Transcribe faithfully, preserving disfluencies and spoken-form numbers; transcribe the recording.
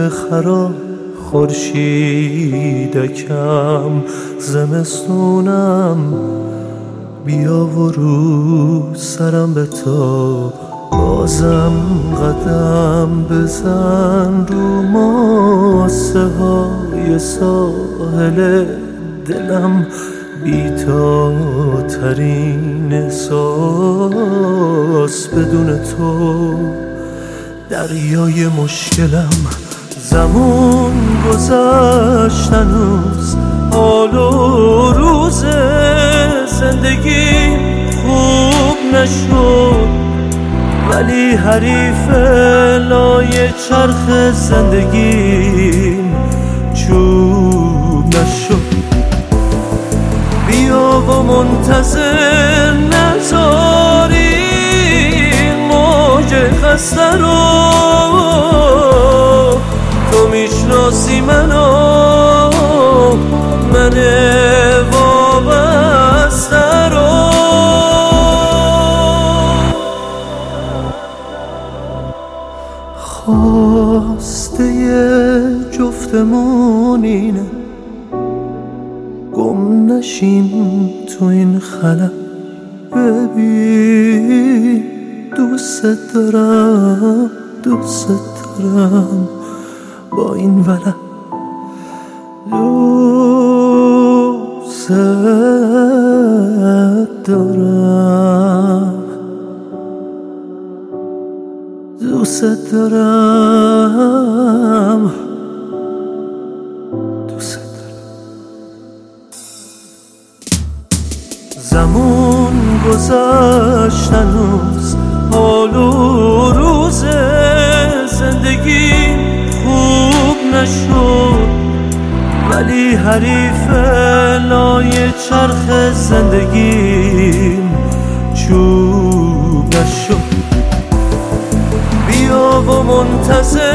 خراب خورشیدکم زمستونم بیا و رو سرم به تا بازم قدم بزن رو ماسه های ساحل دلم بی‌تا ترین احساس بدون تو دریای مشکلم زمان گذشت هنوز حال و روز زندگی خوب نشد ولی حریف لای چرخ زندگیم چوب نشد بیا و منتظر نذاری موج خسته رو تو میشناسی منو من وابسته رو خواسته جفتمون اینه گم نشیم تو این خلا ببین دوست دارم دوست دارم با این ولد دوست دارم دوست دارم دوست زمان گذشت هنوز حال و روز زندگی خوب نشد ولی حریف لای چرخ زندگیم چوب نشد بیا و منتظر